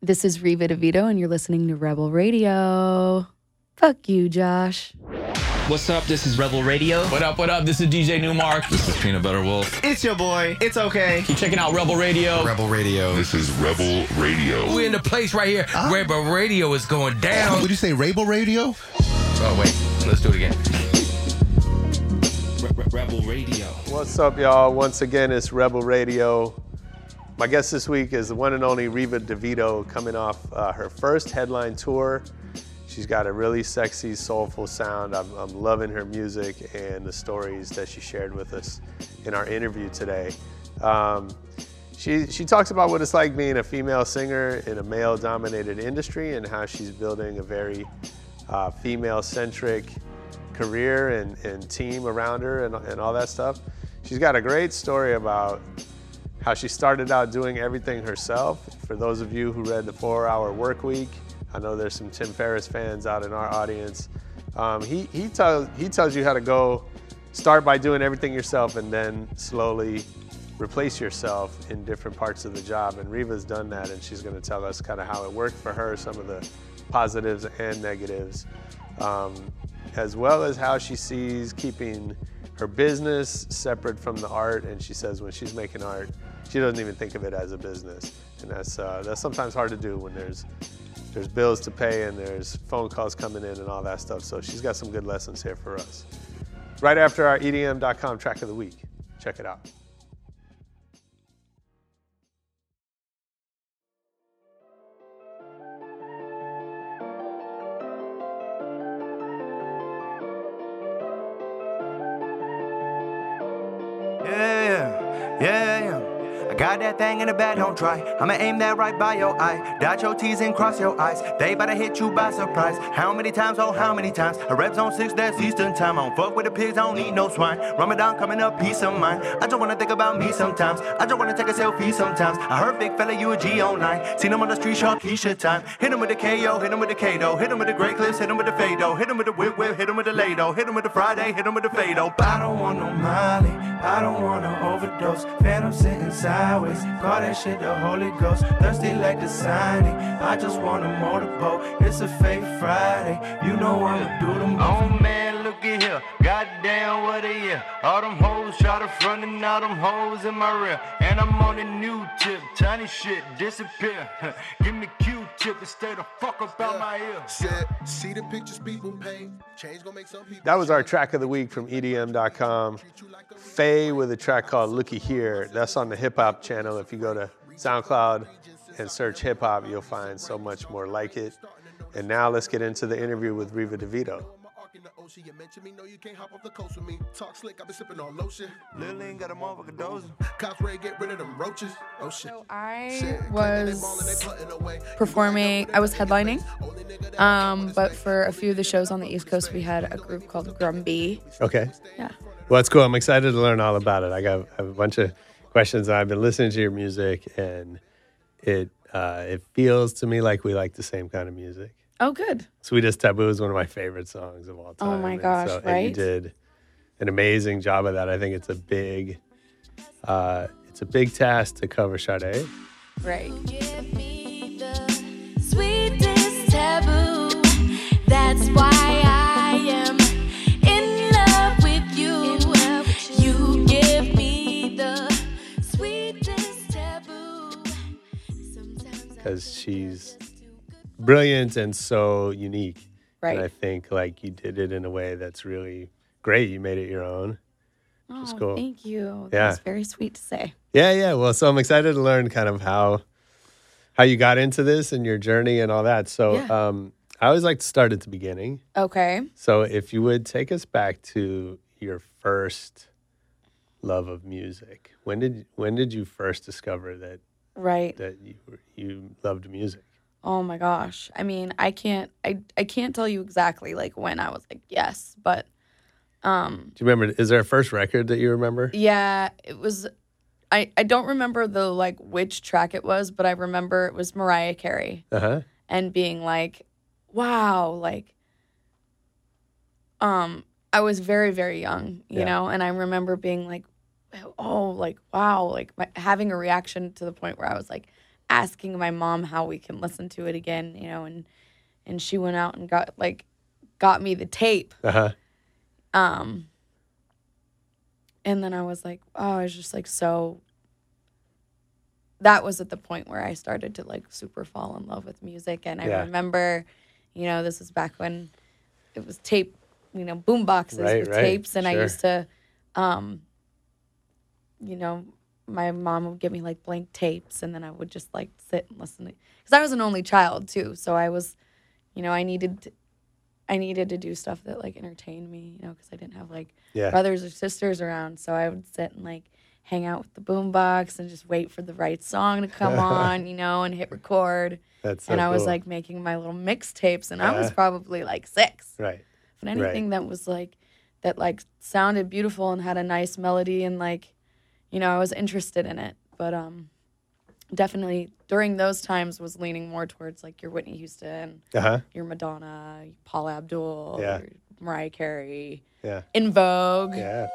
This is Riva DeVito, and you're listening to Rebel Radio. Fuck you, Josh. What's up? This is Rebel Radio. What up, what up? This is DJ Newmark. This is Peanut Butter Wolf. It's your boy. It's okay. Keep checking out Rebel Radio. Rebel Radio. This is Rebel Radio. We're in the place right here. Rebel Radio is going down. Would you say Rebel Radio? Oh, wait. Let's do it again. Rebel Radio. What's up, y'all? Once again, it's Rebel Radio. My guest this week is the one and only Riva DeVito, coming off her first headline tour. She's got a really sexy, soulful sound. I'm loving her music and the stories that she shared with us in our interview today. She talks about what it's like being a female singer in a male-dominated industry and how she's building a very female-centric career and team around her and all that stuff. She's got a great story about how she started out doing everything herself. For those of you who read The 4 Hour Workweek, I know there's some Tim Ferriss fans out in our audience. He tells you how to start by doing everything yourself and then slowly replace yourself in different parts of the job. And Riva's done that, and she's gonna tell us kind of how it worked for her, some of the positives and negatives, as well as how she sees keeping her business separate from the art. And she says when she's making art, she doesn't even think of it as a business. And that's sometimes hard to do when there's bills to pay and there's phone calls coming in and all that stuff. So she's got some good lessons here for us. Right after our EDM.com track of the week. Check it out. Yeah. I got that thing in the bag, don't try. I'ma aim that right by your eye. Dot your T's and cross your eyes. They better hit you by surprise. How many times, oh how many times? A rep's on 6, that's Eastern time. I don't fuck with the pigs, I don't need no swine. Ramadan coming up, peace of mind. I just wanna think about me sometimes. I just wanna take a selfie sometimes. I heard big fella, you a G online. Seen him on the street, shark, Keisha time. Hit him with the KO, hit him with the Kato. Hit him with the Great Clips, hit him with the Fado. Hit him with the whip, hit him with the Lado. Hit him with the Friday, hit him with the Fado. I don't want no Molly, I don't wanna overdose. Phantom sitting sideways, call that shit the Holy Ghost. Thirsty like the signing, I just want a motorboat. It's a fake Friday, you know I'ma do the most. Oh man, look at here, goddamn what a year. All them hoes try to front and all them hoes in my rear. And I'm on a new tip, tiny shit disappear. Give me Q-tip and stay the fuck up out my ear. See the pictures people paint. Change gonna make some people. That was our track of the week from EDM.com. Faye with a track called Looky Here. That's on the hip hop channel. If you go to SoundCloud and search hip hop, you'll find so much more like it. And now let's get into the interview with Riva DeVito. You mention me, no, you can't hop off the coast with me. Talk slick, I've been sipping on lotion. Lil' ain't got a motherfucker dozing. Cops ready, get rid of them roaches. Oh shit. So I was performing, I was headlining, but for a few of the shows on the East Coast, we had a group called Grumby. Okay. Yeah. Well, that's cool. I'm excited to learn all about it. I have a bunch of questions. I've been listening to your music, and it feels to me like we like the same kind of music. Oh, good. Sweetest Taboo is one of my favorite songs of all time. Oh my gosh, and right? you did an amazing job of that. I think it's a big task to cover Sade. Right. Give me the sweetest taboo. That's why I am in love with you. You give me the sweetest taboo. Because she's brilliant and so unique. Right. And I think like you did it in a way that's really great. You made it your own. Oh, cool. Thank you. Yeah. That's very sweet to say. Yeah. Well, so I'm excited to learn kind of how you got into this and your journey and all that. So Yeah. I always like to start at the beginning. Okay. So if you would take us back to your first love of music, when did you first discover that Right. that you loved music? Oh my gosh. I mean, I can't tell you exactly like when I was like, yes, but Do you remember, is there a first record that you remember? yeah, it was I don't remember the like which track it was, but I remember it was Mariah Carey Uh-huh. and being like, wow, like I was very, very young, you know, and I remember being like, oh, like, wow, like having a reaction to the point where I was like, asking my mom how we can listen to it again, you know, and she went out and got me the tape. Uh-huh. And then I was like, oh, I was just like, so that was at the point where I started to like super fall in love with music. And I remember, you know, this was back when it was tape, you know, boom boxes with tapes. And I used to, you know, my mom would give me like blank tapes, and then I would just like sit and listen to, because I was an only child too. So I was, you know, I needed to do stuff that like entertained me, you know, because I didn't have like brothers or sisters around. So I would sit and like hang out with the boombox and just wait for the right song to come on, you know, and hit record. That's so and I was cool. like making my little mixtapes, and I was probably like 6. Right. But anything that was like, that like sounded beautiful and had a nice melody, and like, you know, I was interested in it. But definitely during those times was leaning more towards like your Whitney Houston, your Madonna, Paula Abdul, your Mariah Carey, In Vogue. Yeah.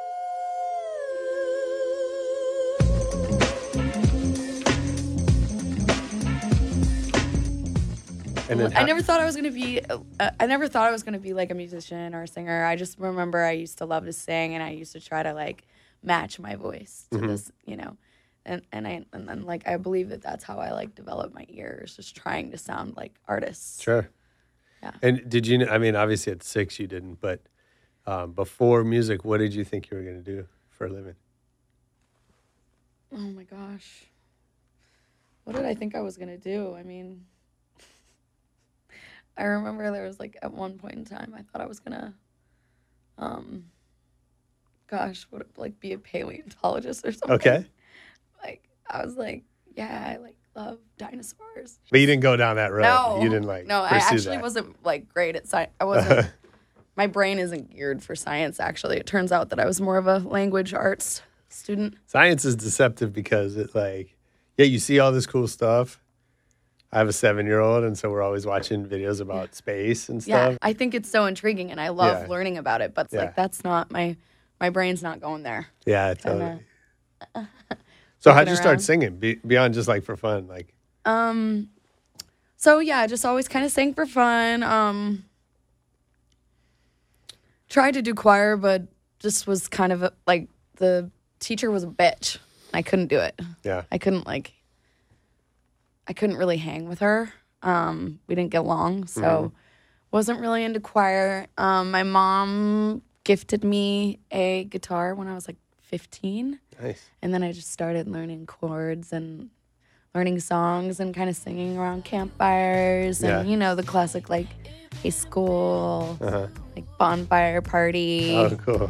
And then I never thought I was gonna be. I never thought I was gonna be like a musician or a singer. I just remember I used to love to sing, and I used to try to like match my voice to this, you know, and then like I believe that that's how I like developed my ears, just trying to sound like artists. Sure. Yeah. And did you? I mean, obviously at 6 you didn't, but before music, what did you think you were going to do for a living? Oh my gosh, what did I think I was gonna do? I mean, I remember there was like at one point in time I thought I was gonna, be a paleontologist or something. Okay. Like I was like, yeah, I like love dinosaurs. But you didn't go down that road. No, You didn't like. No, I pursue actually that. wasn't like great at science. I wasn't. My brain isn't geared for science. Actually, it turns out that I was more of a language arts student. Science is deceptive because it like, you see all this cool stuff. I have a 7-year-old, and so we're always watching videos about space and stuff. Yeah, I think it's so intriguing, and I love learning about it. But it's like that's not my brain's not going there. Yeah, totally. So how'd you start around. singing beyond just like for fun? Like, So yeah, just always kind of sang for fun. Tried to do choir, but just was kind of like the teacher was a bitch. I couldn't do it. yeah. I couldn't really hang with her. We didn't get along, so wasn't really into choir. My mom gifted me a guitar when I was like 15. Nice. And then I just started learning chords and learning songs and kind of singing around campfires and, you know, the classic like high school, like bonfire party. Oh, cool.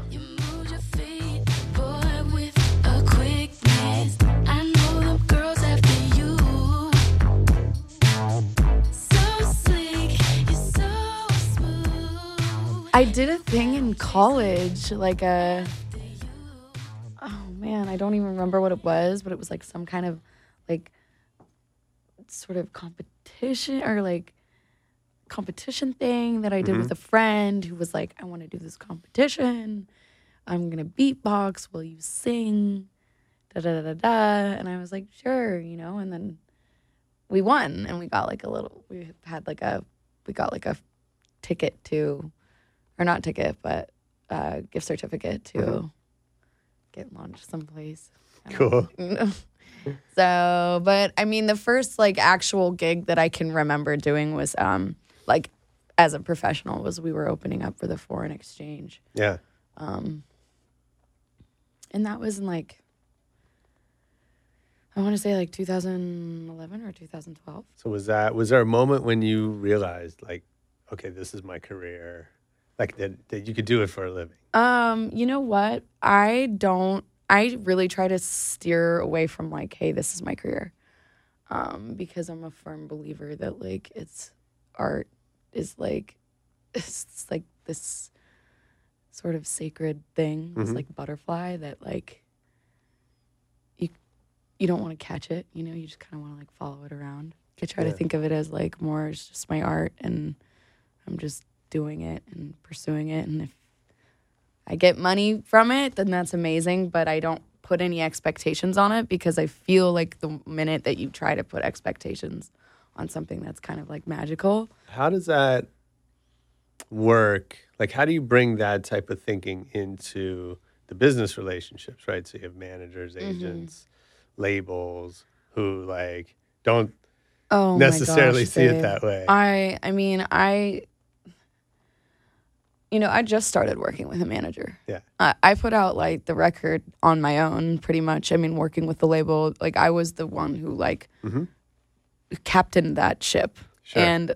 I did a thing in college, like oh man, I don't even remember what it was, but it was like some kind of like sort of competition or like competition thing that I did with a friend who was like, I want to do this competition. I'm going to beatbox while you sing, da da da da da. And I was like, sure, you know, and then we won and we got like we got like a ticket to, or not ticket, but gift certificate to get launched someplace. Cool. So, but I mean, the first like actual gig that I can remember doing was like as a professional was we were opening up for the Foreign Exchange. Yeah. And that was in like, I want to say like 2011 or 2012. So was there a moment when you realized like, okay, this is my career, like that you could do it for a living? You know what? I really try to steer away from like, hey, this is my career. Because I'm a firm believer that like art is like, it's like this sort of sacred thing. It's like a butterfly that like, you don't want to catch it, you know, you just kind of want to like follow it around. I try to think of it as like more as just my art and I'm just doing it and pursuing it. And if I get money from it, then that's amazing, but I don't put any expectations on it, because I feel like the minute that you try to put expectations on something that's kind of like magical. How does that work? Like, how do you bring that type of thinking into the business relationships, right? So you have managers, agents, labels who like don't necessarily see it that way. I mean, I just started working with a manager. Yeah. I put out like the record on my own pretty much. I mean, working with the label, like I was the one who like captained that ship. Sure. And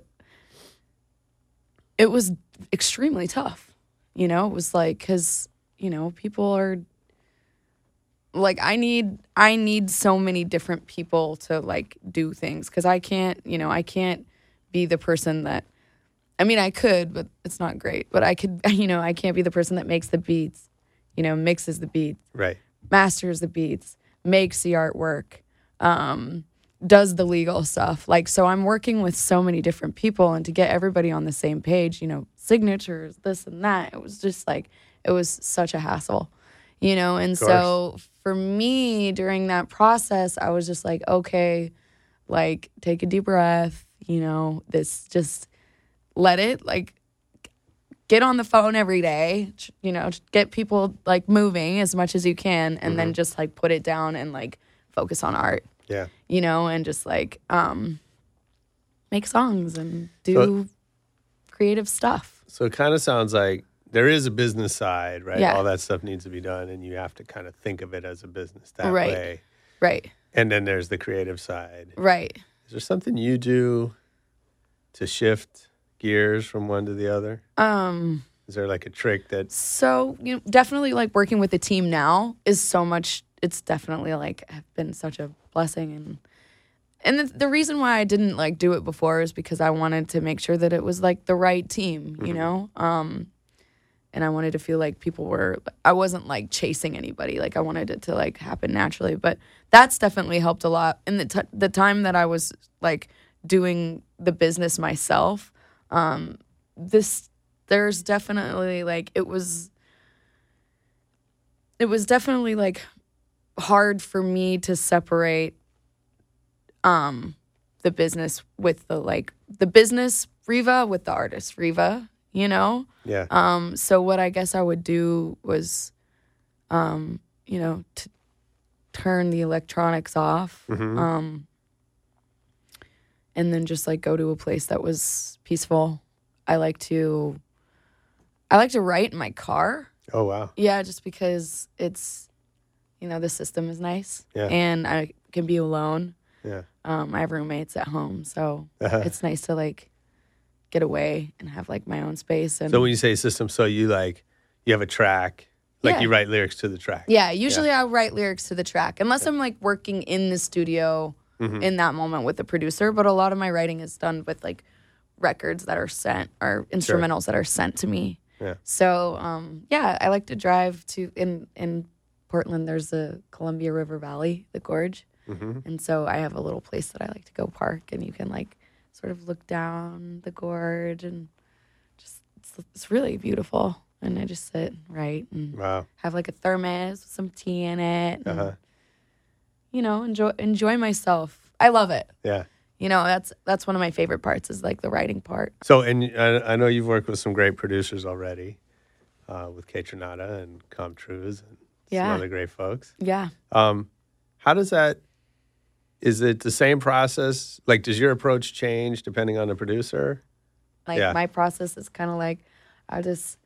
it was extremely tough. It was like, because, people are like, I need so many different people to like do things, because I can't be the person that, I mean, I could, but it's not great. But I could, I can't be the person that makes the beats, mixes the beats, Right. masters the beats, makes the artwork, does the legal stuff. Like, so I'm working with so many different people, and to get everybody on the same page, signatures, this and that, it was just like, it was such a hassle, And so for me, during that process, I was just like, okay, like, take a deep breath, this just... let it, like, get on the phone every day, get people, like, moving as much as you can, and then just, like, put it down and, like, focus on art. Yeah. And just, like, make songs and do creative stuff. So it kind of sounds like there is a business side, right? Yeah. All that stuff needs to be done, and you have to kind of think of it as a business that Right. way. Right. And then there's the creative side. Right. Is there something you do to shift gears from one to the other? Is there like a trick that... So, definitely like working with the team now is so much, it's definitely like been such a blessing. And the reason why I didn't like do it before is because I wanted to make sure that it was like the right team, and I wanted to feel like I wasn't like chasing anybody. Like I wanted it to like happen naturally, but that's definitely helped a lot. In the time that I was like doing the business myself, there's definitely like, it was definitely like hard for me to separate, the business with the business Riva with the artist Riva, Yeah. So what I guess I would do was, to turn the electronics off, and then just like go to a place that was peaceful. I like to write in my car. Oh, wow. Yeah, just because it's, the system is nice. Yeah. And I can be alone. Yeah. I have roommates at home, so it's nice to like get away and have like my own space. And So when you say system, so you have a track, like Yeah. you write lyrics to the track. yeah, usually I'll write lyrics to the track, unless I'm like working in the studio in that moment with the producer. But a lot of my writing is done with like records that are sent or instrumentals that are sent to me. Yeah. So I like to drive to in Portland. There's the Columbia River Valley, the gorge, and so I have a little place that I like to go park, and you can like sort of look down the gorge, and just it's really beautiful. And I just sit and write and Wow. have like a thermos with some tea in it, and, enjoy myself. I love it. Yeah. That's one of my favorite parts is like the writing part. So, and I know you've worked with some great producers already, with Kate Tronada and Comtrues and some other great folks. Yeah. How does that, is it the same process? Like, does your approach change depending on the producer? Like my process is kind of like I just,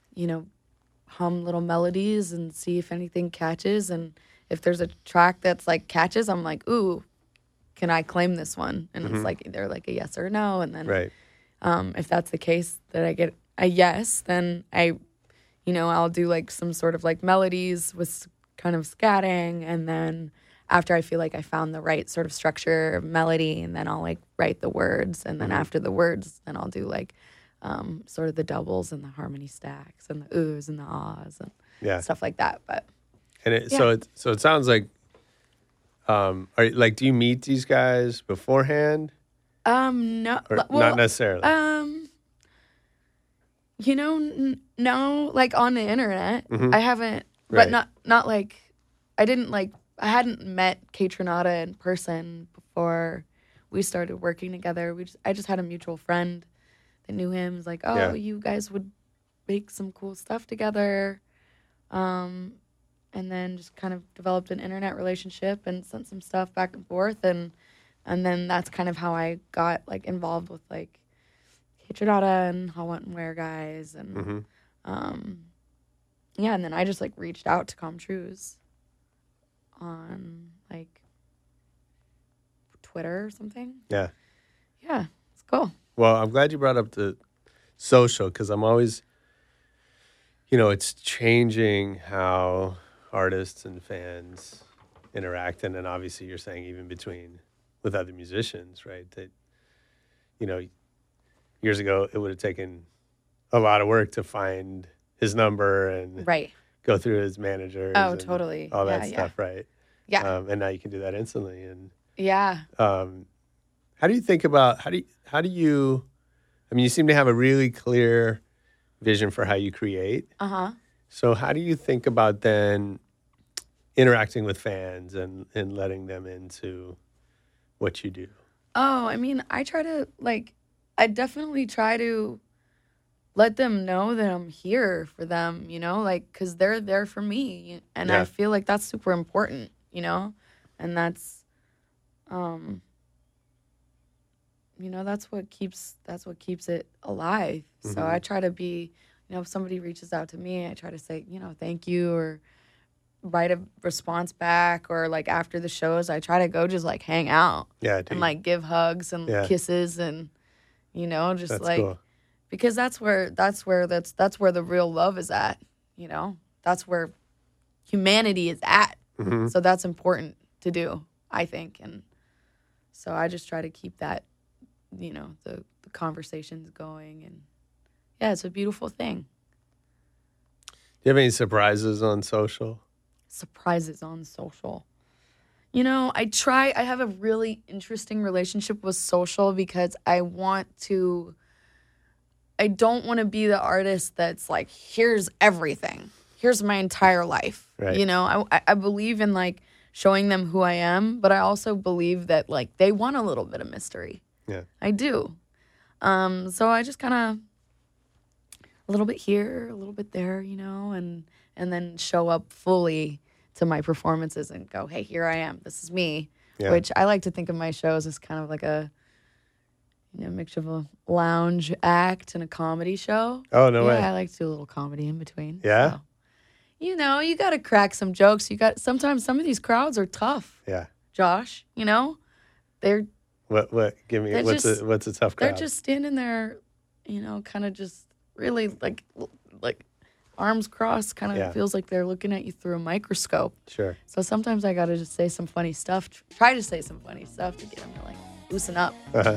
hum little melodies and see if anything catches. And if there's a track that's like catches, I'm like, ooh, can I claim this one? And it's like either like a yes or a no. And then Right. if that's the case that I get a yes, then I'll do like some sort of like melodies with kind of scatting. And then after I feel like I found the right sort of structure melody, and then I'll like write the words. And then after the words, then I'll do like sort of the doubles and the harmony stacks and the oohs and the ahs and stuff like that. But So it sounds like, do you meet these guys beforehand? No, Or well, not necessarily? No, like on the internet, I haven't, Right. but not like I hadn't met Kate Trinata in person before we started working together. I just had a mutual friend that knew him. It was like, oh, Yeah. you guys would make some cool stuff together. And then just kind of developed an internet relationship and sent some stuff back and forth. And then that's kind of how I got like involved with like Kate Trinata and How Want and Where guys. And yeah, and then I just like reached out to Comtrues on like Twitter or something. Yeah. Yeah, it's cool. Well, I'm glad you brought up the social because I'm always, it's changing how artists and fans interact. And then obviously you're saying even with other musicians, right? That, years ago it would have taken a lot of work to find his number and Right. go through his managers. Oh, and totally. all that Yeah, stuff, right? Yeah. And now you can do that instantly. And Yeah. how do you think about how do you? I mean, you seem to have a really clear vision for how you create. Uh-huh. So how do you think about then interacting with fans and letting them into what you do? Oh, I mean, I definitely try to let them know that I'm here for them, because they're there for me. And Yeah. I feel like that's super important, and that's, that's what keeps it alive. So I try to be, if somebody reaches out to me, I try to say, thank you, or write a response back, or like after the shows, I try to go just like hang out. Yeah, dude. And like give hugs and Yeah. kisses and just That's like cool. because that's where the real love is at, That's where humanity is at. Mm-hmm. So that's important to do, I think. And so I just try to keep that, the conversations going, and yeah, it's a beautiful thing. Do you have any surprises on social? Surprises on social. I have a really interesting relationship with social because I don't want to be the artist that's like, here's everything. Here's my entire life. Right. I believe in like showing them who I am, but I also believe that like they want a little bit of mystery. Yeah. I do. So I just kind of a little bit here, a little bit there, and then show up fully to my performances and go, hey, here I am. This is me. Yeah. Which I like to think of my shows as kind of like a mixture of a lounge act and a comedy show. Oh, no way. Yeah, I like to do a little comedy in between. Yeah? So, you got to crack some jokes. Sometimes some of these crowds are tough, Yeah. Josh. They're What? Give me They're what's just- a tough crowd? they're just standing there, kind of just really like arms crossed, kind of Yeah. feels like they're looking at you through a microscope. Sure. So sometimes I got to just say some funny stuff, try to say some funny stuff to get them to like loosen up. Uh-huh.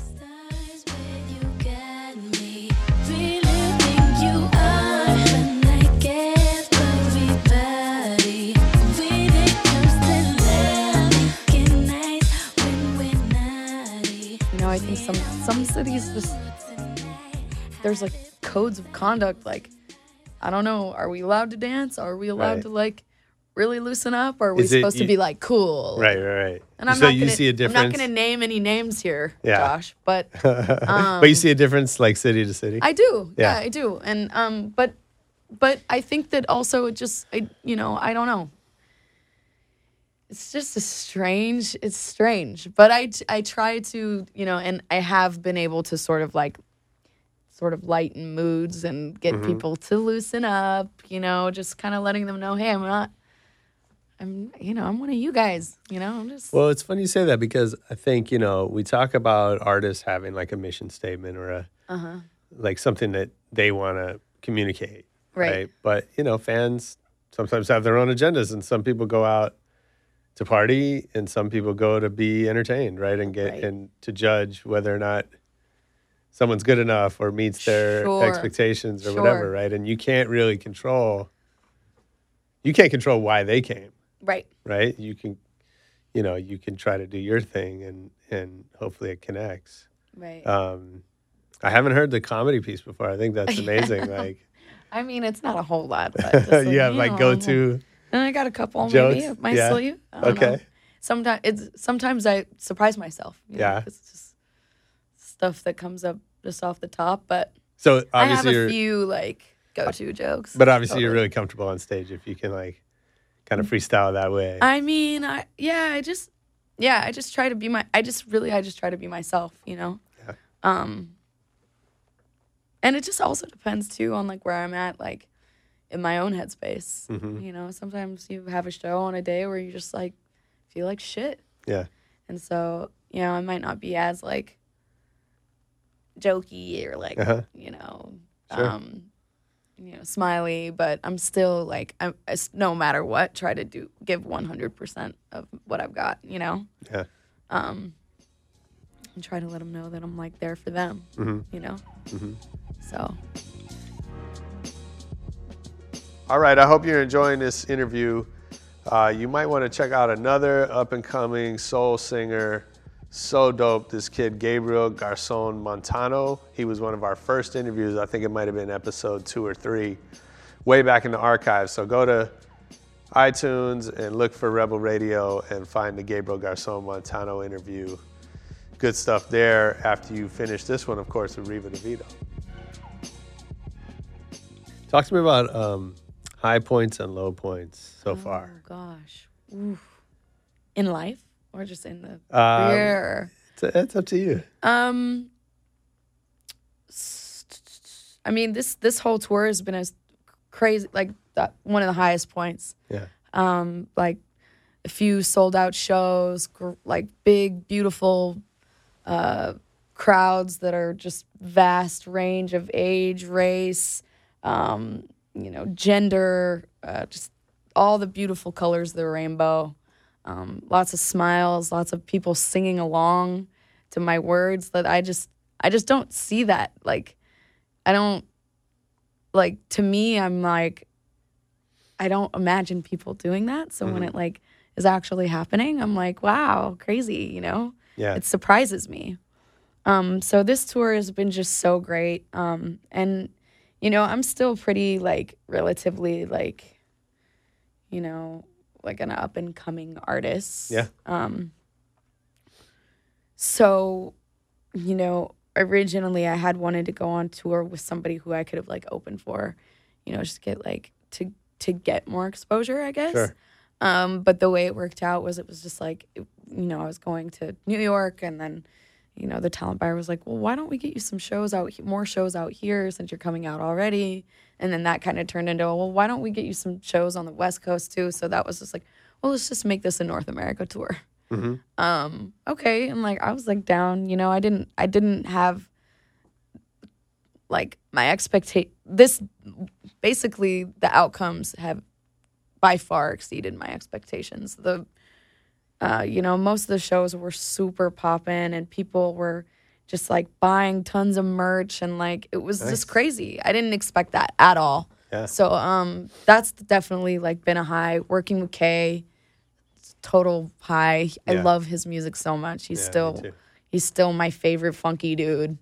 I think some cities just there's like codes of conduct. Like, I don't know, are we allowed to dance? Are we allowed Right. to like really loosen up? Or are we Is it supposed to you- be like cool? Right. And I'm so not you gonna, see a I'm difference. not going to name any names here, Yeah. Josh, but but you see a difference like city to city? I do. Yeah. Yeah, I do. And but I think that also it just I don't know. It's just it's strange. But I try to, and I have been able to sort of lighten moods and get Mm-hmm. people to loosen up, just kind of letting them know, hey, I'm one of you guys, I'm just Well, it's funny you say that because I think, we talk about artists having like a mission statement or like something that they want to communicate. Right. But, fans sometimes have their own agendas and some people go out to party and some people go to be entertained, right? And Right. and to judge whether or not someone's good enough or meets their Sure. expectations or Sure. whatever, right? And you can't really control why they came. right. Right? You can try to do your thing and hopefully it connects. Right. I haven't heard the comedy piece before. I think that's amazing. Like, I mean, it's not a whole lot, but just you have like go to And I got a couple maybe Jokes? up my Yeah. sleeve. I don't know. Okay. Sometimes I surprise myself. You know, Yeah. 'cause it's just stuff that comes up just off the top. But So I have obviously a you're, few like go-to jokes. but obviously you're Totally. really comfortable on stage if you can like kind of freestyle that way. I mean, I just try to be I just try to be myself, you know? Yeah. And it just also depends too on like where I'm at, like in my own headspace. Mm-hmm. You know, sometimes you have a show on a day where you just like feel like shit. Yeah. And so, you know, I might not be as like jokey or like, Uh-huh. Sure. smiley, but I'm still like, no matter what, try to give 100% of what I've got, you know? Yeah. And try to let them know that I'm like there for them, you know? So, All right. I hope you're enjoying this interview. You might want to check out another up-and-coming soul singer. So dope. This kid, Gabriel Garzon Montano. He was one of our first interviews. I think it might have been episode 2 or 3, way back in the archives. So go to iTunes and look for Rebel Radio and find the Gabriel Garzon Montano interview. Good stuff there. After you finish this one, of course, with Riva DeVito. Talk to me about high points and low points so far. oh gosh. Oof. In life or just in the career? It's up to you. I mean, this whole tour has been as crazy, like one of the highest points. Yeah. Like a few sold out shows, like big, beautiful crowds that are just vast range of age, race, gender, just all the beautiful colors of the rainbow. Lots of smiles, lots of people singing along to my words that I just don't see that. Like, I don't, like, to me, I'm like, I don't imagine people doing that. So when it like is actually happening, I'm like, wow, crazy, you know? Yeah. It surprises me. So this tour has been just so great. And, you know, I'm still pretty like relatively like, you know, like an up and coming artist. Yeah. So, you know, originally I had wanted to go on tour with somebody who I could have like opened for, you know, just get like to get more exposure, I guess. Sure. But the way it worked out was it was just like, you know, I was going to New York and then, you know, the talent buyer was like, well, why don't we get you some shows out, more shows out here since you're coming out already? And then that kind of turned into, well, why don't we get you some shows on the West Coast too? So that was just like, well, let's just make this a North America tour. Okay. And like, I was like down, you know, I didn't have like my basically the outcomes have by far exceeded my expectations. You know, most of the shows were super poppin' and people were just like buying tons of merch and like it was just crazy. I didn't expect that at all. Yeah. So that's definitely like been a high. Working with Kay, total high. I Yeah. love his music so much. He's Yeah, me too. he's still my favorite funky dude.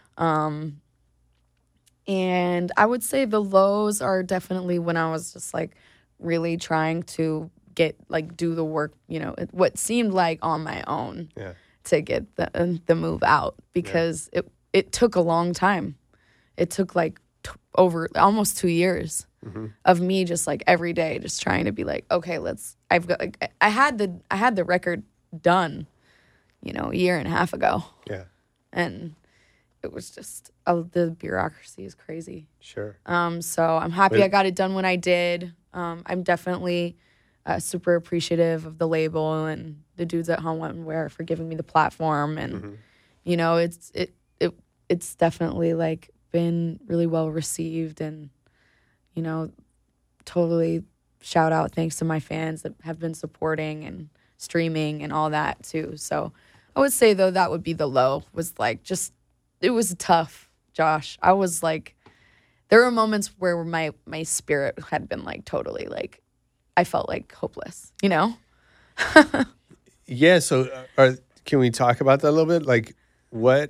And I would say the lows are definitely when I was just like really trying to do the work, you know, what seemed like on my own Yeah. to get the move out because it took a long time. It took like over almost 2 years of me just like every day just trying to be like, okay, I had the record done, you know, a year and a half ago. Yeah. And it was just the bureaucracy is crazy. Sure. So I'm happy I got it done when I did. I'm definitely super appreciative of the label and the dudes at Home What and Wear for giving me the platform. And you know, it's definitely like been really well received, and you know, totally shout out thanks to my fans that have been supporting and streaming and all that too. So I would say though that would be the low, was like just it was tough, Josh. I was like, there were moments where my spirit had been like totally like, I felt like hopeless, you know? Yeah. So, can we talk about that a little bit? Like, what?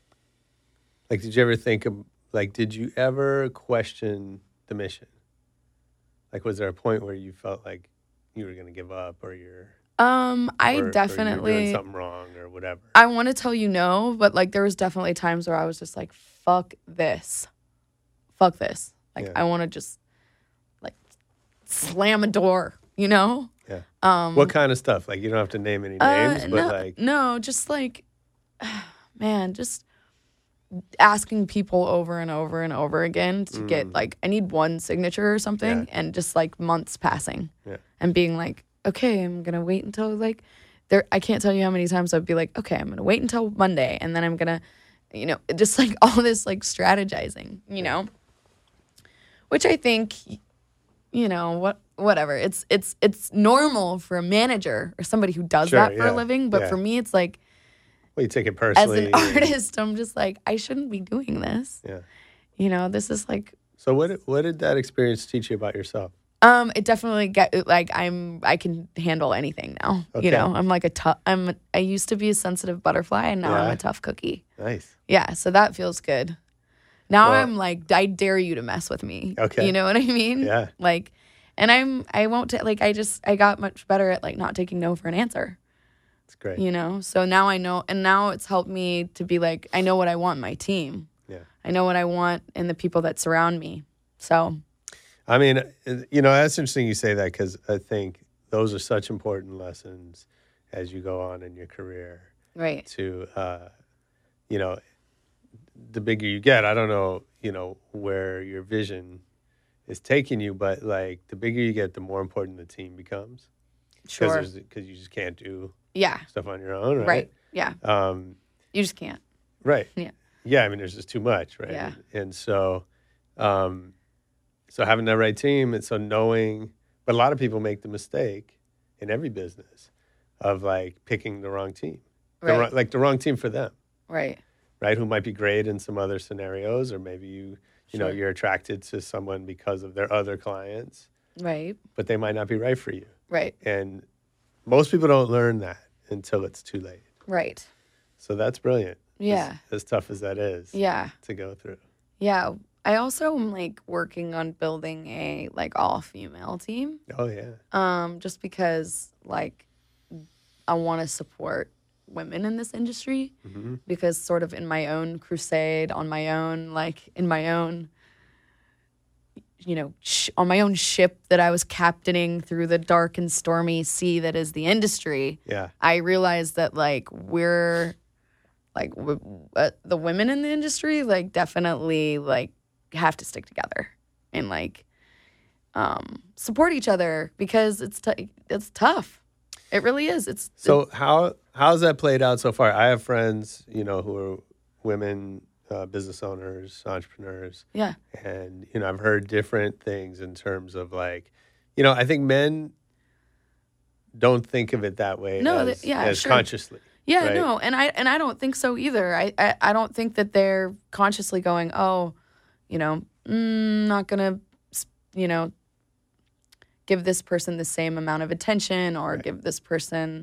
Like, did you ever think of? Like, did you ever question the mission? Like, was there a point where you felt like you were going to give up, or I or you're definitely doing something wrong or whatever? I want to tell you no, but like there was definitely times where I was just like, fuck this. Fuck this. Like Yeah. I want to just like slam a door, you know? Yeah. What kind of stuff? Like, you don't have to name any names, but like, no, just like, man, just asking people over and over and over again to get like, I need one signature or something, Yeah. and just like months passing, Yeah. and being like, okay, I'm gonna wait until like there. I can't tell you how many times I'd be like, okay, I'm gonna wait until Monday, and then I'm gonna, you know, just like all this like strategizing, you know, which I think, you know, whatever. It's normal for a manager or somebody who does Sure, that for yeah, a living, but yeah. for me, it's like, well, you take it as personally. an artist, I'm just like, I shouldn't be doing this. Yeah. You know, this is like, So what did that experience teach you about yourself? it definitely like I can handle anything now. Okay. You know, I'm like I used to be a sensitive butterfly, and now I'm Yeah. a tough cookie. Nice. Yeah, so that feels good. Now Well- I'm like, I dare you to mess with me. Okay. You know what I mean? Yeah. Like, and I won't like I got much better at like not taking no for an answer. It's great. You know, so now I know, and now it's helped me to be like, I know what I want in my team. Yeah. I know what I want in the people that surround me. So, I mean, you know, that's interesting you say that, because I think those are such important lessons as you go on in your career. right. To, you know, the bigger you get, I don't know, you know, where your vision is taking you, but like the bigger you get, the more important the team becomes. Sure. Because you just can't do Yeah. stuff on your own, right? Right. Yeah. Um, You just can't. right. Yeah. Yeah, I mean, there's just too much, right? Yeah. And so, so having that right team, and so knowing, but a lot of people make the mistake in every business of like picking the wrong team, Right. like the wrong team for them, Right. right? Who might be great in some other scenarios, or maybe you know, Sure. you're attracted to someone because of their other clients, Right. but they might not be right for you. Right. And most people don't learn that until it's too late. Right. So that's brilliant. Yeah. As tough as that is Yeah. to go through. Yeah. I also am like working on building a like all female team. Oh, yeah. Just because like I want to support women in this industry, because sort of in my own crusade, on my own, like in my own, you know, on my own ship that I was captaining through the dark and stormy sea that is the industry, Yeah. I realized that like we're like the women in the industry like definitely like have to stick together and like support each other, because it's tough. It really is. So how's that played out so far? I have friends, you know, who are women business owners, entrepreneurs, yeah. and you know, I've heard different things in terms of like, you know, I think men don't think of it that way No, as, yeah, as sure. consciously. Yeah, right? no, and I don't think so either. I don't think that they're consciously going, oh, you know, not gonna, you know, give this person the same amount of attention, or give this person,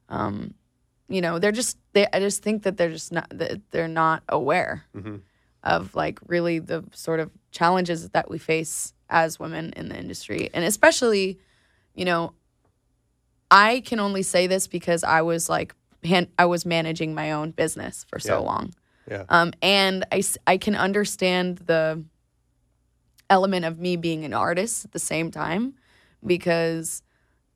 you know, I just think that they're not aware of like really the sort of challenges that we face as women in the industry, and especially, you know, I can only say this because I was like. I was managing my own business for so Yeah. long. Yeah. And I can understand the element of me being an artist at the same time, because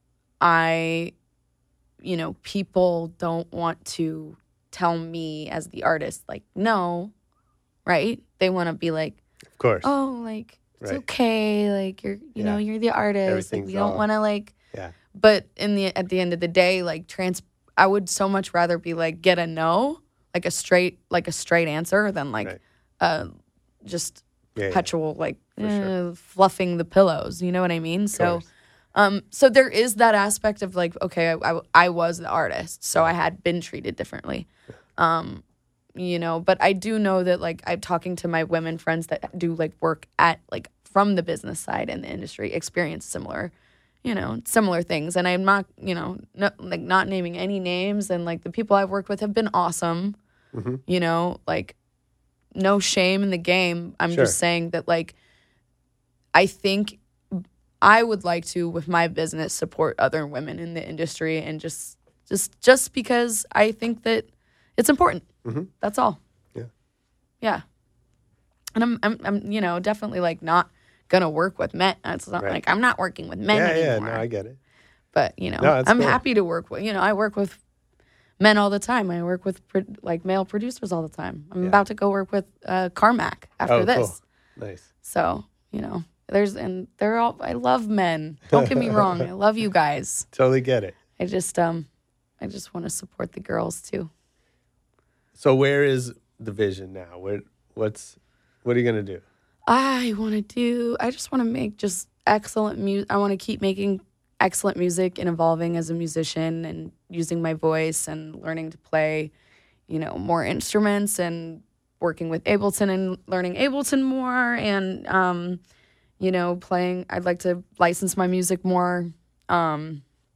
you know, people don't want to tell me as the artist, like, no, right? They want to be like, Of course. oh, like, it's Right. okay. Like, you know, you're the artist. Like, Everything's we don't all- want to like, Yeah. but at the end of the day, like I would so much rather be like get a no, like a straight answer than like Right. just Yeah, perpetual like sure. fluffing the pillows. You know what I mean? So course. so there is that aspect of like, okay, I was the artist, so I had been treated differently. You know, but I do know that like I'm talking to my women friends that do like work at like from the business side in the industry, experience similar things. And I'm not, you know, not naming any names. And like the people I've worked with have been awesome, you know, like no shame in the game. I'm Sure. just saying that like, I think I would like to, with my business, support other women in the industry, and just because I think that it's important. That's all. Yeah. And I'm definitely like not gonna work with men. It's not like I'm not working with men anymore. Yeah, no, I get it. But that's I'm cool. happy to work with. I work with men all the time. I work with like male producers all the time. I'm about to go work with Carmack after this. Cool. Nice. So they're all. I love men. Don't get me wrong. I love you guys. Totally get it. I just want to support the girls too. So where is the vision now? What are you gonna do? I just want to make just excellent music. I want to keep making excellent music and evolving as a musician and using my voice and learning to play, more instruments and working with Ableton and learning Ableton more and, playing. I'd like to license my music more. I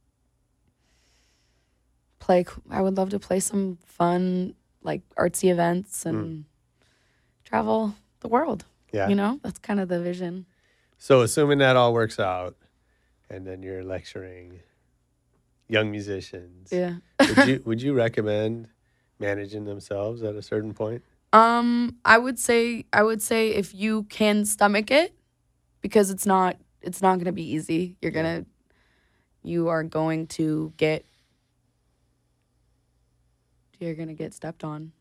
would love to play some fun, like artsy events and travel the world. Yeah. That's kind of the vision. So assuming that all works out, and then you're lecturing young musicians. Yeah. would you recommend managing themselves at a certain point? I would say if you can stomach it, because it's not going to be easy. You are going to get stepped on.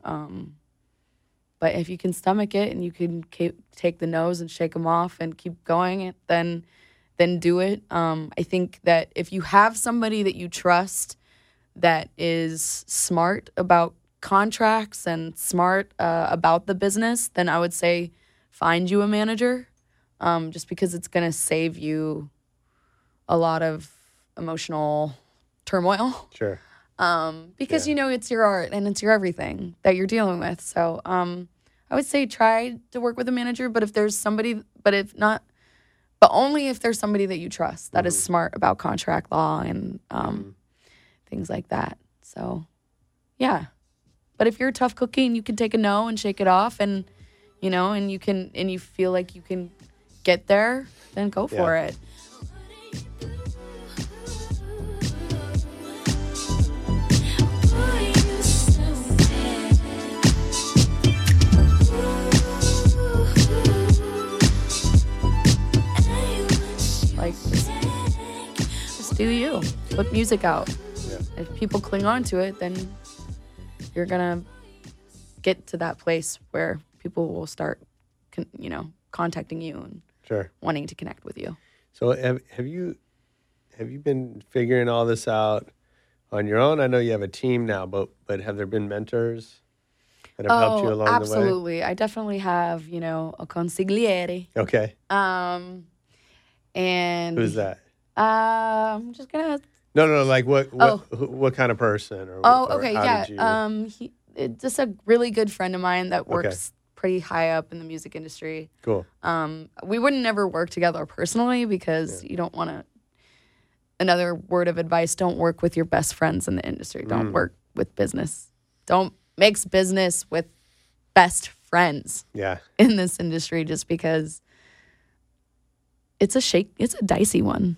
But if you can stomach it and you can take the no's and shake them off and keep going, then do it. I think that if you have somebody that you trust that is smart about contracts and smart about the business, then I would say find you a manager, just because it's going to save you a lot of emotional turmoil. Sure. Because it's your art and it's your everything that you're dealing with. So I would say try to work with a manager, but only if there's somebody that you trust that is smart about contract law and things like that. So yeah. But if you're a tough cookie and you can take a no and shake it off and you feel like you can get there, then go for it. Like, just do you. Put music out. Yeah. If people cling on to it, then you're going to get to that place where people will start, contacting you and wanting to connect with you. So have you been figuring all this out on your own? I know you have a team now, but have there been mentors that have helped you along the way? Absolutely. I definitely have, a consigliere. Okay. And who's that? I'm just gonna. No. Like what kind of person? Okay, yeah. It's just a really good friend of mine that works pretty high up in the music industry. Cool. We wouldn't never work together personally because you don't want to. Another word of advice: don't work with your best friends in the industry. Don't work with business. Don't mix business with best friends. Yeah. In this industry, just because. It's a dicey one.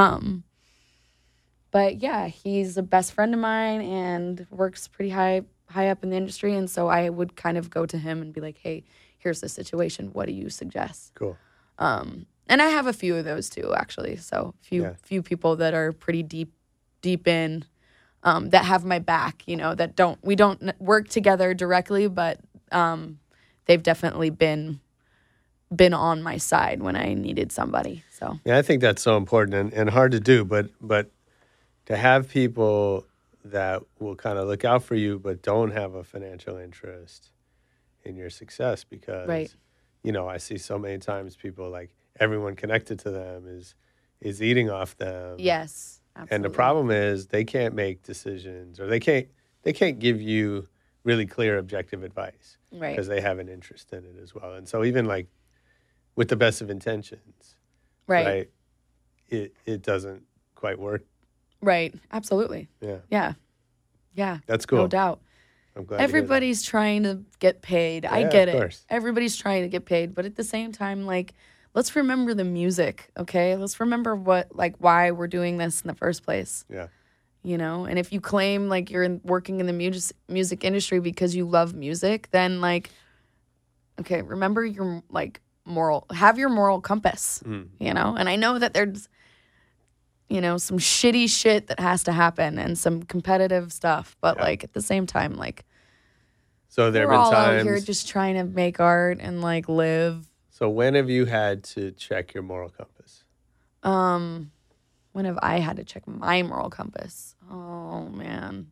But yeah, he's a best friend of mine and works pretty high up in the industry. And so I would kind of go to him and be like, hey, here's the situation. What do you suggest? Cool. And I have a few of those too, actually. So few people that are pretty deep in, that have my back, we don't work together directly, but they've definitely been on my side when I needed somebody. So yeah, I think that's so important and hard to do, but to have people that will kind of look out for you but don't have a financial interest in your success, because I see so many times people, like, everyone connected to them is eating off them. Yes, absolutely. And the problem is they can't make decisions, or they can't give you really clear objective advice, right? Because they have an interest in it as well. And so even like with the best of intentions, right? It doesn't quite work. Right. Absolutely. Yeah. Yeah. That's cool. No doubt. I'm glad. Everybody's trying to get paid. I get it. Everybody's trying to get paid, but at the same time, like let's remember the music, okay? Let's remember why we're doing this in the first place. Yeah. You know, and if you claim like you're working in the music industry because you love music, then like, okay, remember your like have your moral compass, you know? And I know that there's, you know, some shitty shit that has to happen and some competitive stuff, but like at the same time, like, So there we're have all been out times. here just trying to make art and like live. So when have you had to check your moral compass? When have I had to check my moral compass? Oh man.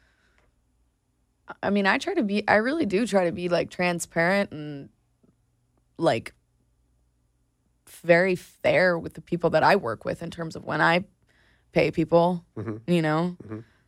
I mean, I really do try to be like transparent and like very fair with the people that I work with in terms of when I pay people, you know?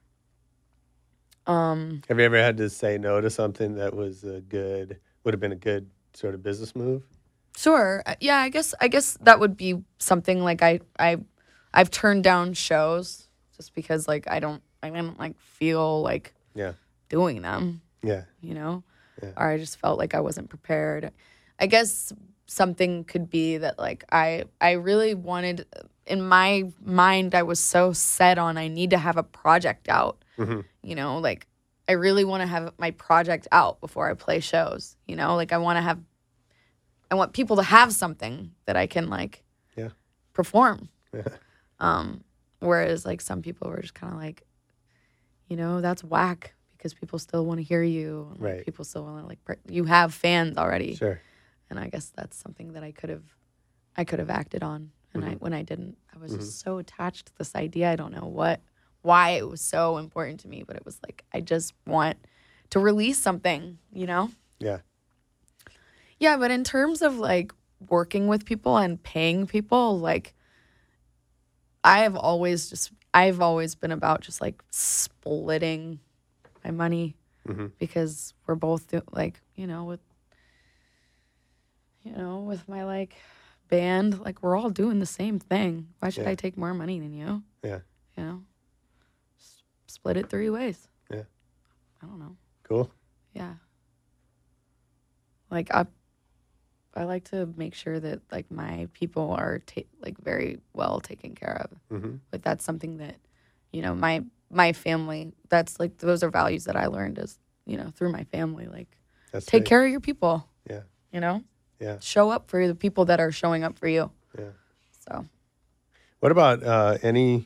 Have you ever had to say no to something that would have been a good sort of business move? Sure. Yeah, I guess that would be something like I've turned down shows just because like I didn't like feel like doing them. Yeah. You know? Yeah. Or I just felt like I wasn't prepared. I guess something could be that like I really wanted, in my mind I was so set on I need to have a project out. You know, like I really want to have my project out before I play shows, you know? Like I want people to have something that I can like perform. Whereas like some people were just kind of like, you know, that's whack because people still want to hear you. And, like, Right. people still want to like, you have fans already. Sure. And I guess that's something that I could have acted on. And when I didn't, I was just so attached to this idea. I don't know why it was so important to me, but it was like, I just want to release something, you know? Yeah. Yeah, but in terms of like working with people and paying people, like I've always been about just like splitting my money because we're both like, with my like band, like we're all doing the same thing. Why should I take more money than you? Yeah. You know, split it 3 ways. Yeah. I don't know. Cool. Yeah. Like I like to make sure that like my people are like very well taken care of. Like that's something that, you know, my family, that's like, those are values that I learned as, you know, through my family. Like take care of your people. Yeah. You know? Yeah. Show up for the people that are showing up for you. Yeah. So. What about any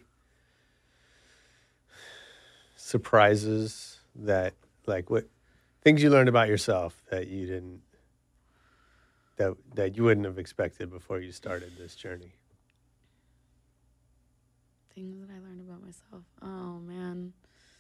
surprises that, like, what things you learned about yourself that you didn't, that you wouldn't have expected before you started this journey? Things that I learned about myself. Oh man.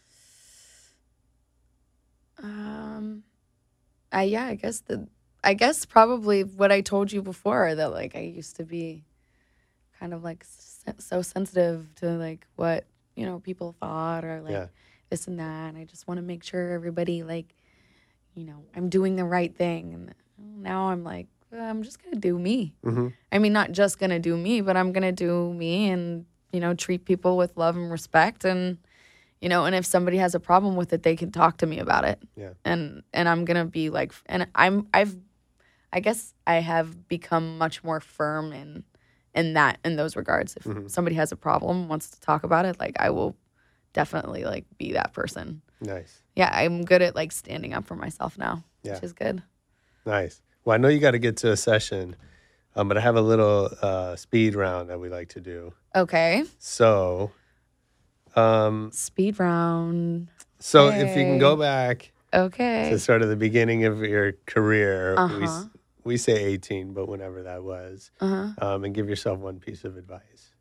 I guess probably what I told you before, that like I used to be kind of like so sensitive to like what, you know, people thought or like this and that. And I just want to make sure everybody like, you know, I'm doing the right thing. And now I'm like, I'm just going to do me. I mean, not just going to do me, but I'm going to do me and, you know, treat people with love and respect. And, you know, and if somebody has a problem with it, they can talk to me about it. Yeah. And I'm going to be like, and I guess I have become much more firm in those regards. If somebody has a problem, wants to talk about it, like I will definitely like be that person. Nice. Yeah, I'm good at like standing up for myself now, Yeah. which is good. Nice. Well, I know you got to get to a session, but I have a little speed round that we like to do. Okay. So, Speed round. so if you can go back Okay. to sort of the beginning of your career, we say 18, but whenever that was, and give yourself one piece of advice.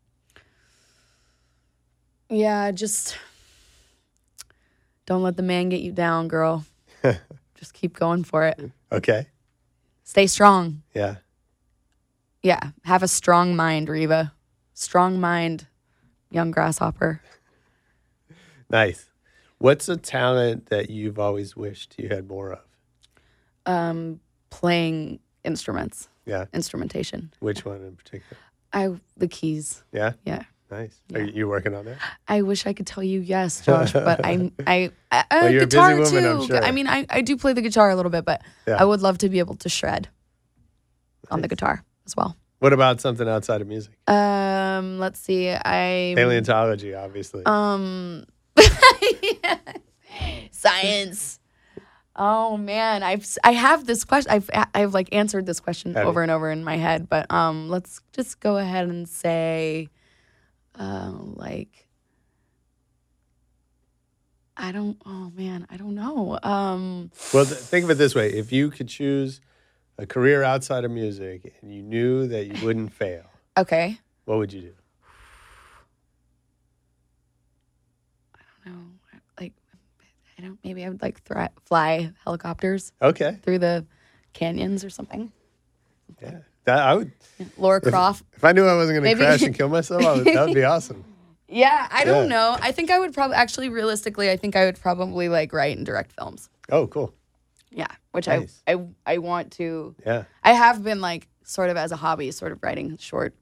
Yeah, just don't let the man get you down, girl. Just keep going for it. Okay. Stay strong. Yeah. Yeah, have a strong mind, Reba. Strong mind, young grasshopper. Nice. What's a talent that you've always wished you had more of? Playing instruments. Yeah. Instrumentation. Which one in particular? The keys. Yeah. Yeah. Nice. Are you working on that? I wish I could tell you yes, Josh, but I Well, you're a busy guitar woman, too. I'm sure. I mean, I do play the guitar a little bit, but Yeah. I would love to be able to shred on the guitar as well. What about something outside of music? Let's see. Paleontology, obviously. Science. Oh man, I have this question. I've like answered this question Have you? over and over in my head, but let's just go ahead and say, like, I don't. Oh man, I don't know. Well, think of it this way: if you could choose a career outside of music and you knew that you wouldn't fail, Okay. what would you do? No, like I don't. Maybe I would like fly helicopters Okay, through the canyons or something. yeah, I would. Laura Croft. If I knew I wasn't going to Maybe- crash and kill myself, that would be awesome. Yeah, I don't Yeah. know. I think I would probably actually realistically, I think I would probably like write and direct films. Oh, cool. Yeah, which Nice. I want to. Yeah, I have been like sort of as a hobby, sort of writing short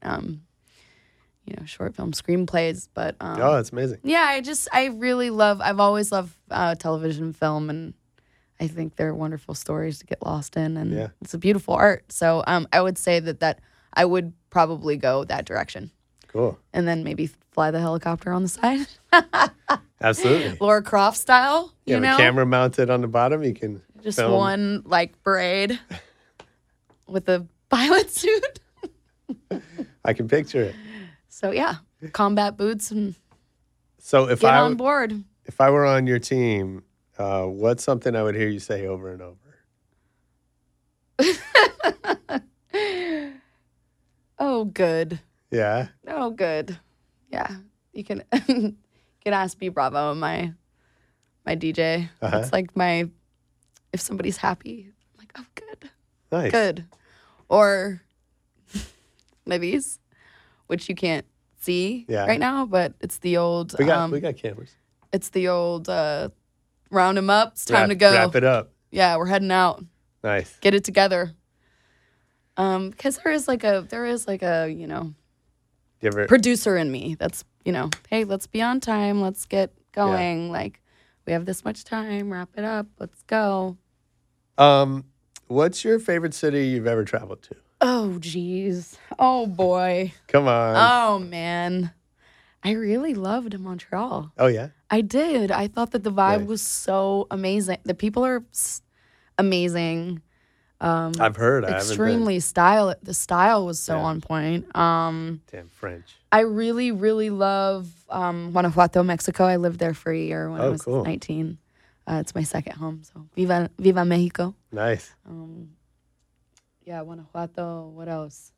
film screenplays. But oh, that's amazing. yeah, I've always loved television, film, and I think they're wonderful stories to get lost in, and Yeah. it's a beautiful art. So I would say that I would probably go that direction, Cool. and then maybe fly the helicopter on the side, Absolutely. Laura Croft style. You You have know, a camera mounted on the bottom. You can just film. one like braid with a pilot suit. I can picture it. So yeah, combat boots and So if get I on board. if I were on your team, what's something I would hear you say over and over? Oh, good. Yeah. Oh, good. Yeah, you can can ask B Bravo, my DJ. Uh-huh. It's like if somebody's happy, I'm like, oh, good, Nice. good. Or Libby's, which you can't see Yeah. right now, but it's the old. We got cameras. It's the old round 'em up. It's time to go. Wrap it up. Yeah, we're heading out. Nice. Get it together. Because there is like a You ever? producer in me that's hey, let's be on time, let's get going, like we have this much time, wrap it up, let's go. What's your favorite city you've ever traveled to? Oh geez, oh boy, Come on. oh man, I really loved Montreal. Oh yeah. I did. I thought that the vibe Nice. was so amazing. The people are amazing. I've heard. I haven't Extremely style. The style was so Yeah. on point. been. Damn French. I really, really love Guanajuato, Mexico. I lived there for a year when I Oh, was cool. 19. It's my second home. So viva Mexico. Nice. Yeah, Guanajuato. What else?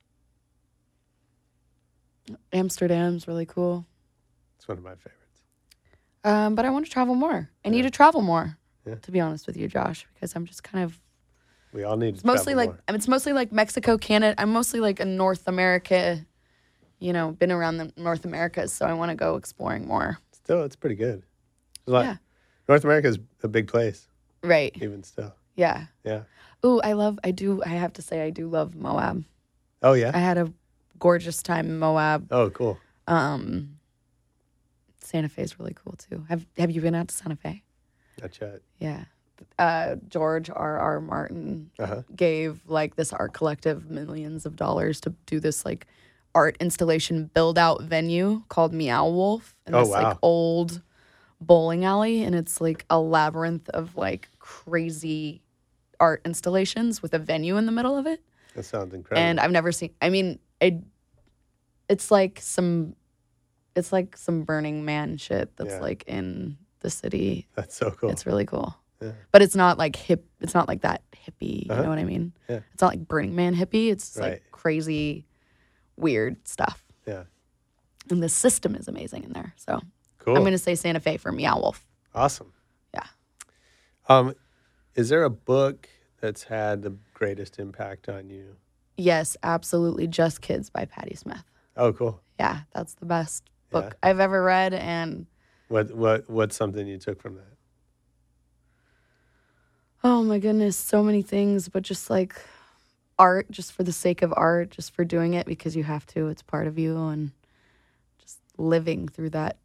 Amsterdam's really cool. It's one of my favorites. But I want to travel more. I need to travel more, Yeah. to be honest with you, Josh, because I'm just kind of. We all need to It's mostly travel like more. it's mostly like Mexico, Canada. I'm mostly like a North America. Been around the North Americas, so I want to go exploring more. Still, it's pretty good. There's a lot- Yeah. North America is a big place, Right. even still. Yeah. Yeah. Ooh, I have to say I do love Moab. Oh I yeah. had a gorgeous time in Moab. Oh cool. Santa Fe is really cool too. Have you been out to Santa Fe? Not yet. Yeah. George R.R. Martin Uh-huh. gave like this art collective millions of dollars to do this like art installation build out venue called Meow Wolf in Oh, this like wow. old bowling alley, and it's like a labyrinth of like crazy art installations with a venue in the middle of it. That sounds incredible. And I've never seen. I mean, it's like some Burning Man shit that's Yeah. like in the city. That's so cool. It's really cool. Yeah. But it's not like hip. It's not like that hippie. Uh-huh. You know what I mean? Yeah. It's not like Burning Man hippie. It's Right. like crazy, weird stuff. Yeah. And the system is amazing in there. So Cool. I'm going to say Santa Fe for Meow Wolf. Awesome. Yeah. Is there a book that's had the greatest impact on you? Yes, absolutely. Just Kids by Patti Smith. Oh, cool. Yeah, that's the best book Yeah. I've ever read. And What's something you took from that? oh my goodness, so many things, but just like art, just for the sake of art, just for doing it because you have to, it's part of you, and just living through that,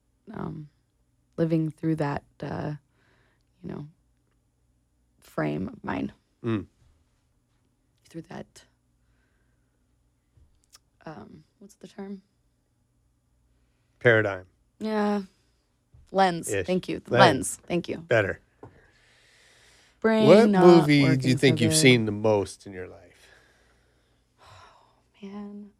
frame of mind. Mm. Through that. what's the term? Paradigm. Yeah. Lens. Ish. Thank you. Lens. Lens. Thank you. Better. Brain What not movie do working you think so you've good. seen the most in your life? Man.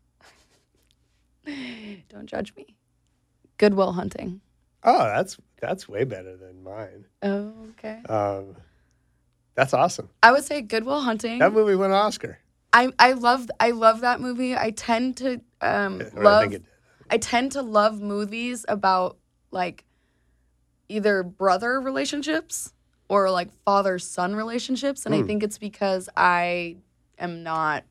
Don't judge me. Good Will Hunting. Oh, that's way better than mine. Oh, okay. That's awesome. I would say Good Will Hunting. That movie won an Oscar. I love that movie. I tend to Or love I think it did. I tend to love movies about like either brother relationships or like father-son relationships, and I think it's because I am not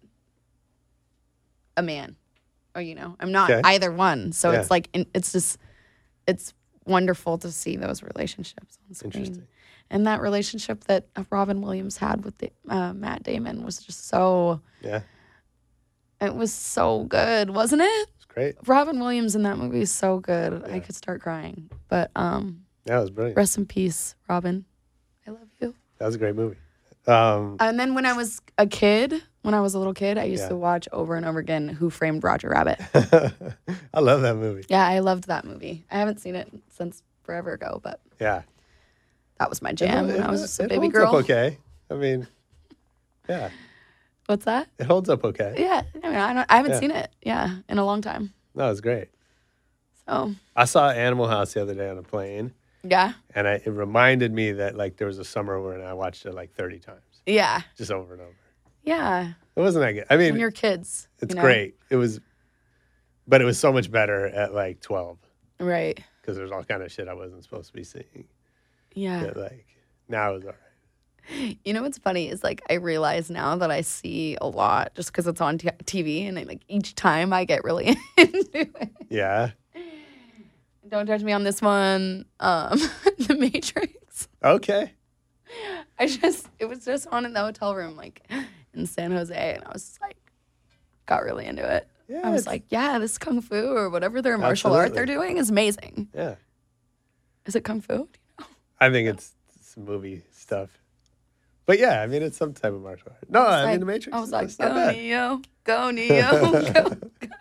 a man, or I'm not Okay. either one. So Yeah. it's like it's wonderful to see those relationships on screen. Interesting. And that relationship that Robin Williams had with Matt Damon was just so. Yeah, It was so good, wasn't it? it's great. Robin Williams in that movie is so good. Yeah. I could start crying. But That was brilliant. rest in peace, Robin. I love you. That was a great movie. And then when I was a little kid, I used Yeah. to watch over and over again Who Framed Roger Rabbit. I love that movie. Yeah, I loved that movie. I haven't seen it since forever ago, but Yeah. that was my jam when I was just a It baby holds girl. up okay. I mean, yeah, What's that? it holds up okay. Yeah, I mean, I haven't Yeah. seen it. Yeah, in a long time. No, it's great. So I saw Animal House the other day on a plane, yeah, and it reminded me that like there was a summer when I watched it like 30 times, yeah, just over and over. yeah. It wasn't that good. I mean, When you're kids, it's great. It was, but it was so much better at like 12 right? because there's all kind of shit I wasn't supposed to be seeing. Yeah. That, like now it's all right. You know what's funny is like I realize now that I see a lot just because it's on TV, and like each time I get really into it. Yeah. Don't judge me on this one. The Matrix. Okay. It was just on in the hotel room, like in San Jose, and I was just like, got really into it. Yeah. I was it's- like, yeah, this kung fu or whatever their martial art Absolutely. they're doing is amazing. yeah. Is it kung fu? I think it's some movie stuff. But yeah, I mean, it's some type of martial art. No, I mean, The Matrix. I was like, it's not go bad. Neo, go Neo, go.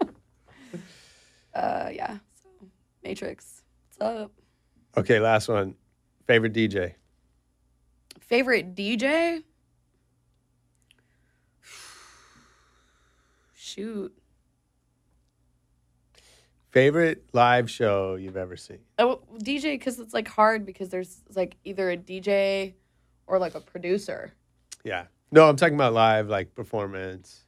Yeah. So Matrix. What's up? Okay, last one. Favorite DJ? Favorite DJ? Shoot. Favorite live show you've ever seen? Oh, DJ, because it's like hard because there's like either a DJ or like a producer. Yeah. No, I'm talking about live, like performance.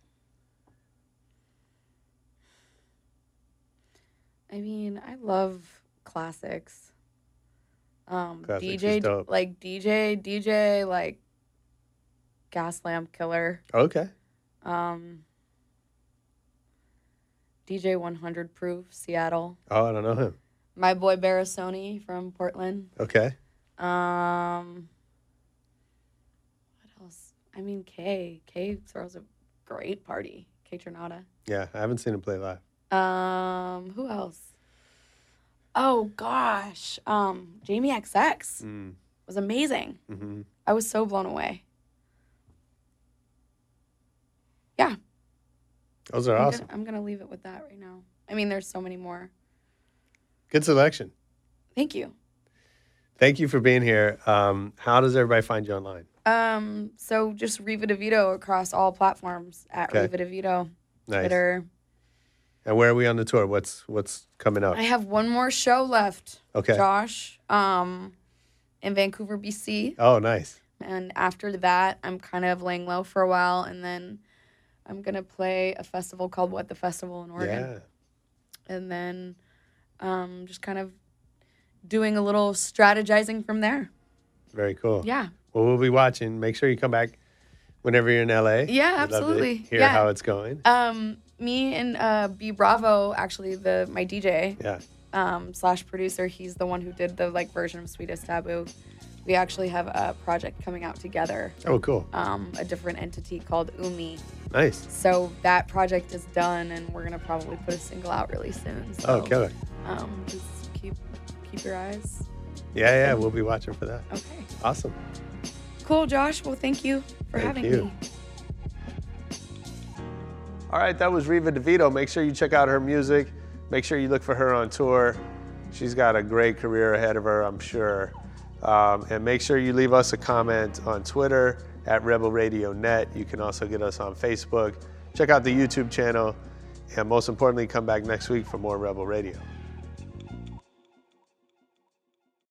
I mean, I love classics. Classics is DJ, dope. like DJ, like Gaslamp Killer. Okay. DJ 100 Proof, Seattle. Oh, I don't know him. My boy Barasoni from Portland. Okay. What else? I mean, Kay throws a great party. Kay Trinata. Yeah, I haven't seen him play live. Who else? Oh gosh. Jamie XX was amazing. Mm-hmm. I was so blown away. Yeah. Those are awesome. I'm gonna leave it with that right now. I mean, there's so many more. Good selection. Thank you. Thank you for being here. How does everybody find you online? So just Riva DeVito across all platforms at Okay. Riva DeVito. Nice. Twitter. And where are we on the tour? What's coming up? I have one more show left. Okay. Josh. In Vancouver, BC. Oh, nice. And after that, I'm kind of laying low for a while, and then I'm gonna play a festival called What the Festival in Oregon. Yeah. And then just kind of doing a little strategizing from there. Very cool. Yeah. Well, we'll be watching. Make sure you come back whenever you're in LA. Yeah, We'd love to absolutely. hear Yeah. how it's going. Me and B Bravo, actually my DJ Yeah. / producer, he's the one who did the like version of Sweetest Taboo. We actually have a project coming out together. Oh, cool. A different entity called Umi. Nice. So that project is done, and we're gonna probably put a single out really soon. So, Oh, killer. Just keep your eyes. Yeah. We'll be watching for that. Okay. Awesome. Cool, Josh. Well, thank you for Thank having you. me. All right, that was Riva DeVito. Make sure you check out her music. Make sure you look for her on tour. She's got a great career ahead of her, I'm sure. And make sure you leave us a comment on Twitter at Rebel Radio Net. You can also get us on Facebook. Check out the YouTube channel. And most importantly, come back next week for more Rebel Radio.